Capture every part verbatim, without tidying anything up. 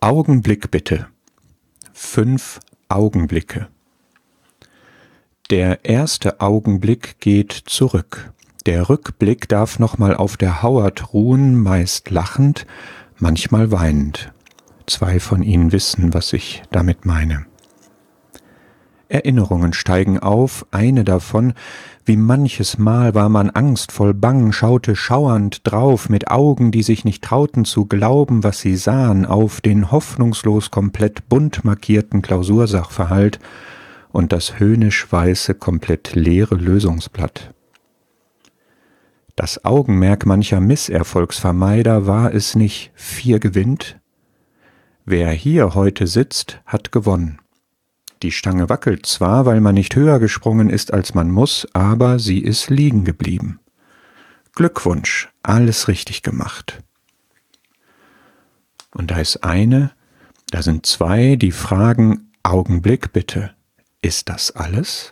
Augenblick bitte. Fünf Augenblicke. Der erste Augenblick geht zurück. Der Rückblick darf nochmal auf der Hauert ruhen, meist lachend, manchmal weinend. Zwei von Ihnen wissen, was ich damit meine. Erinnerungen steigen auf, eine davon, wie manches Mal war man angstvoll bang, schaute schauernd drauf, mit Augen, die sich nicht trauten zu glauben, was sie sahen, auf den hoffnungslos komplett bunt markierten Klausursachverhalt und das höhnisch weiße, komplett leere Lösungsblatt. Das Augenmerk mancher Misserfolgsvermeider war es nicht, vier gewinnt. Wer hier heute sitzt, hat gewonnen. Die Stange wackelt zwar, weil man nicht höher gesprungen ist, als man muss, aber sie ist liegen geblieben. Glückwunsch, alles richtig gemacht. Und da ist eine, da sind zwei, die fragen, Augenblick bitte, ist das alles?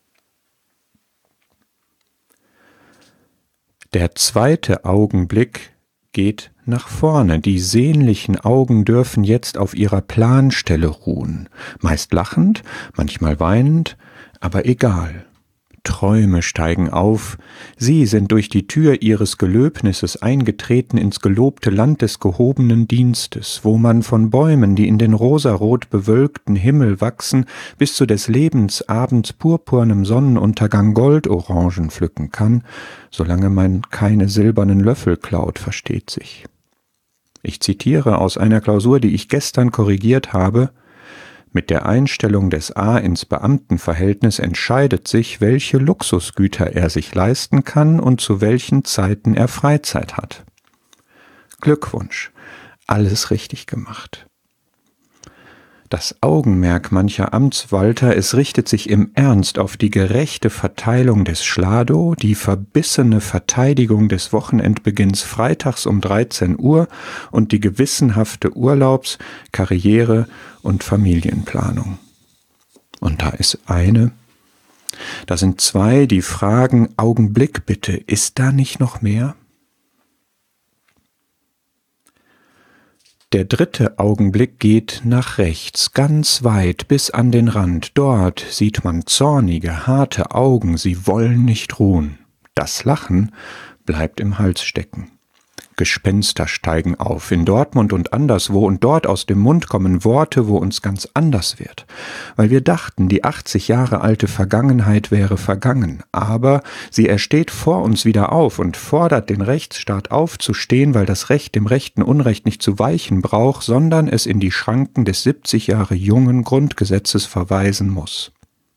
Der zweite Augenblick geht nach vorne. Die sehnlichen Augen dürfen jetzt auf ihrer Planstelle ruhen. Meist lachend, manchmal weinend, aber egal. Träume steigen auf. Sie sind durch die Tür ihres Gelöbnisses eingetreten ins gelobte Land des gehobenen Dienstes, wo man von Bäumen, die in den rosarot bewölkten Himmel wachsen, bis zu des Lebens abends purpurnem Sonnenuntergang Goldorangen pflücken kann, solange man keine silbernen Löffel klaut, versteht sich. Ich zitiere aus einer Klausur, die ich gestern korrigiert habe: Mit der Einstellung des A ins Beamtenverhältnis entscheidet sich, welche Luxusgüter er sich leisten kann und zu welchen Zeiten er Freizeit hat. Glückwunsch, alles richtig gemacht. Das Augenmerk mancher Amtswalter, es richtet sich im Ernst auf die gerechte Verteilung des Schlado, die verbissene Verteidigung des Wochenendbeginns freitags um dreizehn Uhr und die gewissenhafte Urlaubs-, Karriere- und Familienplanung. Und da ist eine, da sind zwei, die fragen, Augenblick bitte, ist da nicht noch mehr? Der dritte Augenblick geht nach rechts, ganz weit bis an den Rand. Dort sieht man zornige, harte Augen, sie wollen nicht ruhen. Das Lachen bleibt im Hals stecken. Gespenster steigen auf, in Dortmund und anderswo, und dort aus dem Mund kommen Worte, wo uns ganz anders wird. Weil wir dachten, die achtzig Jahre alte Vergangenheit wäre vergangen, aber sie ersteht vor uns wieder auf und fordert den Rechtsstaat aufzustehen, weil das Recht dem rechten Unrecht nicht zu weichen braucht, sondern es in die Schranken des siebzig Jahre jungen Grundgesetzes verweisen muss.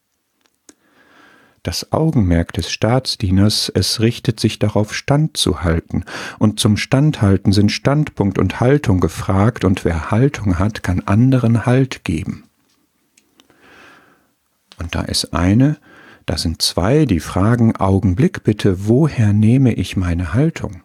Das Augenmerk des Staatsdieners, es richtet sich darauf, standzuhalten, und zum Standhalten sind Standpunkt und Haltung gefragt, und wer Haltung hat, kann anderen Halt geben. Und da ist eine, da sind zwei, die fragen, Augenblick bitte, woher nehme ich meine Haltung?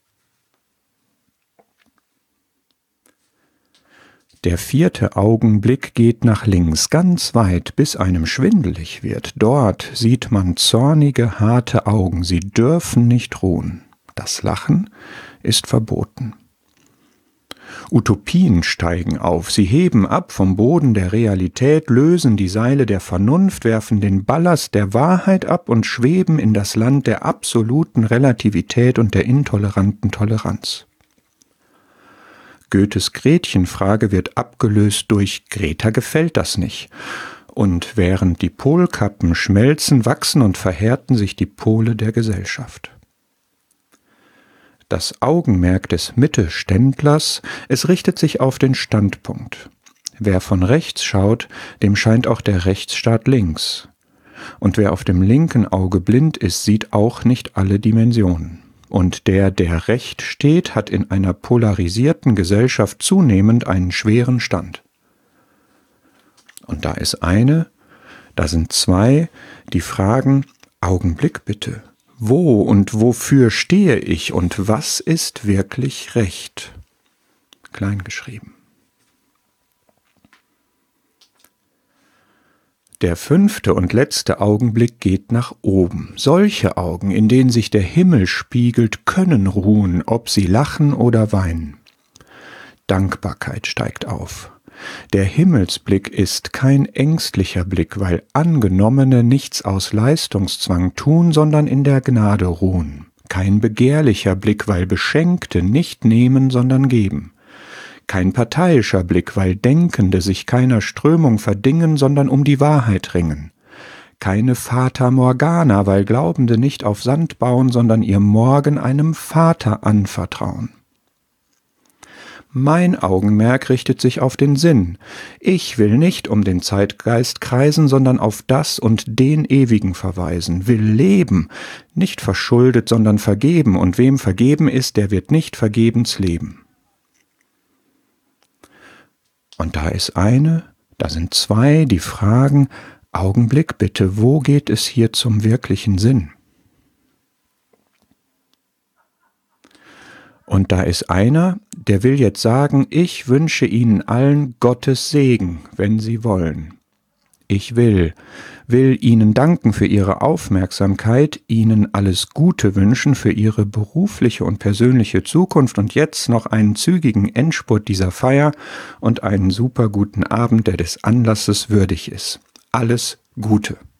Der vierte Augenblick geht nach links, ganz weit, bis einem schwindelig wird. Dort sieht man zornige, harte Augen, sie dürfen nicht ruhen. Das Lachen ist verboten. Utopien steigen auf, sie heben ab vom Boden der Realität, lösen die Seile der Vernunft, werfen den Ballast der Wahrheit ab und schweben in das Land der absoluten Relativität und der intoleranten Toleranz. Goethes Gretchenfrage wird abgelöst durch Greta gefällt das nicht. Und während die Polkappen schmelzen, wachsen und verhärten sich die Pole der Gesellschaft. Das Augenmerk des Mittelständlers, es richtet sich auf den Standpunkt. Wer von rechts schaut, dem scheint auch der Rechtsstaat links. Und wer auf dem linken Auge blind ist, sieht auch nicht alle Dimensionen. Und der, der recht steht, hat in einer polarisierten Gesellschaft zunehmend einen schweren Stand. Und da ist eine, da sind zwei, die fragen, Augenblick bitte, wo und wofür stehe ich und was ist wirklich Recht? Klein geschrieben. Der fünfte und letzte Augenblick geht nach oben. Solche Augen, in denen sich der Himmel spiegelt, können ruhen, ob sie lachen oder weinen. Dankbarkeit steigt auf. Der Himmelsblick ist kein ängstlicher Blick, weil Angenommene nichts aus Leistungszwang tun, sondern in der Gnade ruhen. Kein begehrlicher Blick, weil Beschenkte nicht nehmen, sondern geben. Kein parteiischer Blick, weil Denkende sich keiner Strömung verdingen, sondern um die Wahrheit ringen. Keine Fata Morgana, weil Glaubende nicht auf Sand bauen, sondern ihr Morgen einem Vater anvertrauen. Mein Augenmerk richtet sich auf den Sinn. Ich will nicht um den Zeitgeist kreisen, sondern auf das und den Ewigen verweisen, will leben, nicht verschuldet, sondern vergeben, und wem vergeben ist, der wird nicht vergebens leben. Und da ist eine, da sind zwei, die fragen, Augenblick bitte, wo geht es hier zum wirklichen Sinn? Und da ist einer, der will jetzt sagen, ich wünsche Ihnen allen Gottes Segen, wenn Sie wollen. Ich will, will Ihnen danken für Ihre Aufmerksamkeit, Ihnen alles Gute wünschen für Ihre berufliche und persönliche Zukunft und jetzt noch einen zügigen Endspurt dieser Feier und einen super guten Abend, der des Anlasses würdig ist. Alles Gute.